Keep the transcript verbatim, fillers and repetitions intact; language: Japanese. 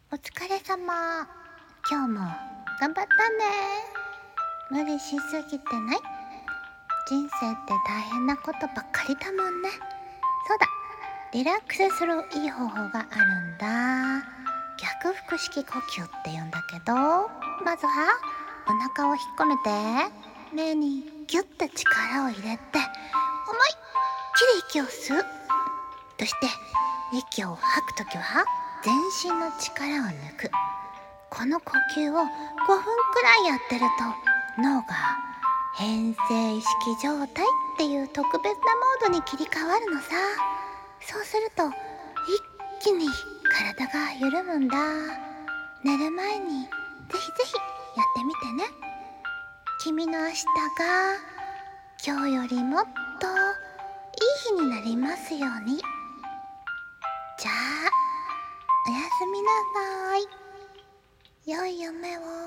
お疲れ様。今日も頑張ったね。無理しすぎてない？人生って大変なことばっかりだもんね。そうだ、リラックスするいい方法があるんだ。逆腹式呼吸って言うんだけど、まずはお腹を引っ込めて、目にギュッて力を入れて、思いっきり息を吸う。そして息を吐くときは全身の力を抜く。この呼吸をごふんくらいやってると、脳が変性意識状態っていう特別なモードに切り替わるのさ。そうすると一気に体が緩むんだ。寝る前にぜひぜひやってみてね。君の明日が今日よりもっといい日になりますように。じゃあおやすみなさい。良い夢を。